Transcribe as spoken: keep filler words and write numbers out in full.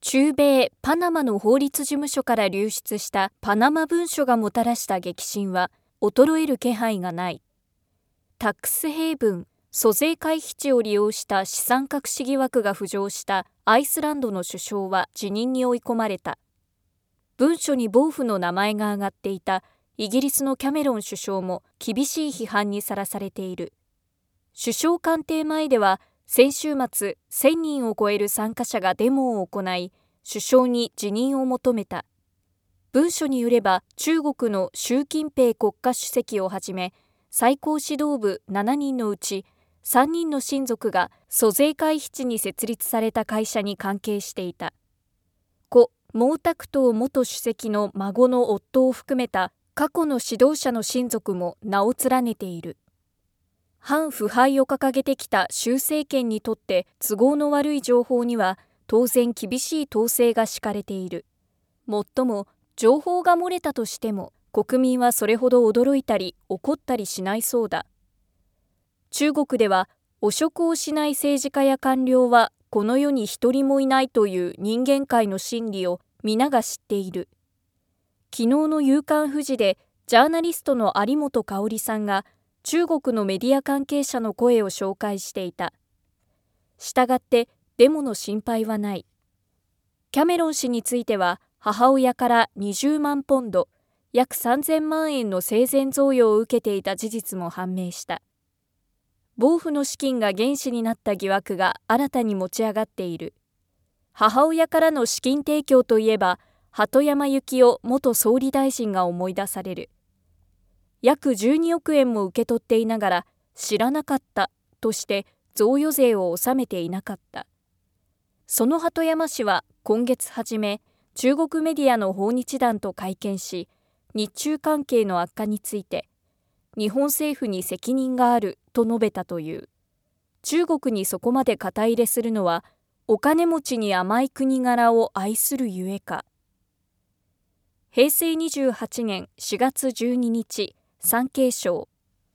中米パナマの法律事務所から流出したパナマ文書がもたらした激震は衰える気配がない。タックスヘイブン、租税回避地を利用した資産隠し疑惑が浮上したアイスランドの首相は辞任に追い込まれた。文書にボーフの名前が挙がっていたイギリスのキャメロン首相も厳しい批判にさらされている。首相官邸前では先週末、せんにんを超える参加者がデモを行い、首相に辞任を求めた。文書によれば、中国の習近平国家主席をはじめ、最高指導部しちにんのうちさんにんの親族が租税回避地に設立された会社に関係していた。故毛沢東元主席の孫の夫を含めた過去の指導者の親族も名を連ねている。反腐敗を掲げてきた習政権にとって都合の悪い情報には当然厳しい統制が敷かれている。もっとも情報が漏れたとしても国民はそれほど驚いたり怒ったりしないそうだ。中国では汚職をしない政治家や官僚はこの世に一人もいないという人間界の真理を皆が知っている。昨日の夕刊フジでジャーナリストの有本香里さんが中国のメディア関係者の声を紹介していた。したがってデモの心配はない。キャメロン氏については母親からにじゅうまんポンド、約さんぜんまんえんの生前贈与を受けていた事実も判明した。ボーフの資金が原資になった疑惑が新たに持ち上がっている。母親からの資金提供といえば、鳩山幸夫元総理大臣が思い出される。約じゅうにおくえんも受け取っていながら、知らなかったとして贈与税を納めていなかった。その鳩山氏は今月初め、中国メディアの訪日団と会見し、日中関係の悪化について、日本政府に責任があると述べたという。中国にそこまで肩入れするのは、お金持ちに甘い国柄を愛するゆえか。へいせいにじゅうはちねんしがつじゅうににち、産経省。